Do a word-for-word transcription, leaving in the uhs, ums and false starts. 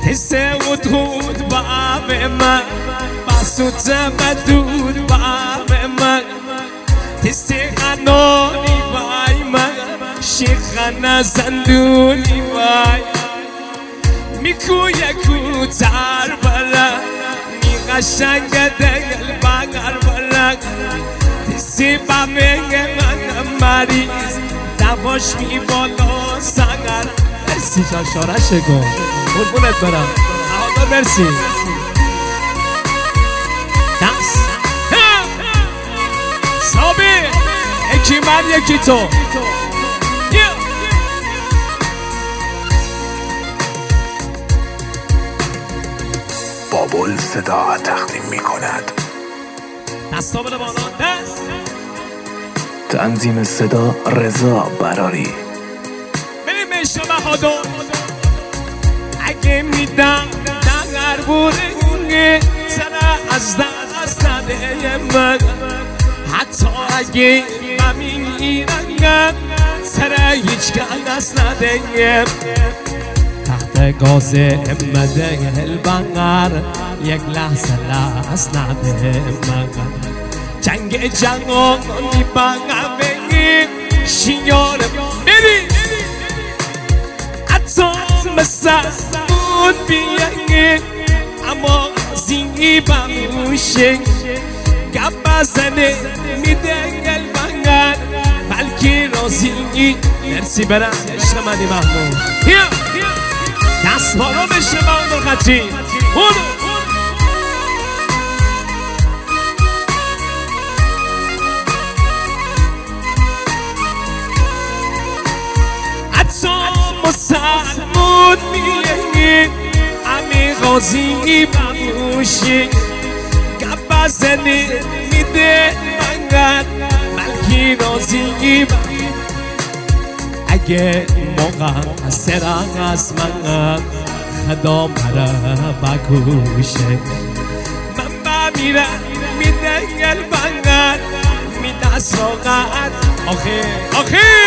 تسه و دود با به من بسوت مدود با به من تسه خنانی بای من شیخانه زندونی بای میکو یکو تر بلا می قشنگ دل بگر بلا تسی با میگه من مریض دواش می بالا سنگر مرسی جان شارش گم قربونت برم احادا مرسی دست سابی یکی من یکی تو بابل صدا تقدیم می کند دستا بده بالا دست تنظیم صدا رضا براری بریم اشتبه هادو اگه میدم دنگر بوده سر از دست نده من حتی اگه بمیرم سر هیچ کس نده تحت گاز امده البنگر یک لحظه لحظه نده من جنگ جنگانی بنگر بگی شیارم ببین حتی مثل بود بیگی اما زینی بموشه گپ بزنه میده البنگر بلکی رازی مرسی برم عشق منی محمود دست بارا بشه محمود خطی حتی مسلمون میگه امی غازی بموشی گپ بزنی میده منگر ملکی رازی اگه موقع سرنگ از من خدا مرا بکوشه من بمیرم میده گل بنگر میده ساقت آخه آخه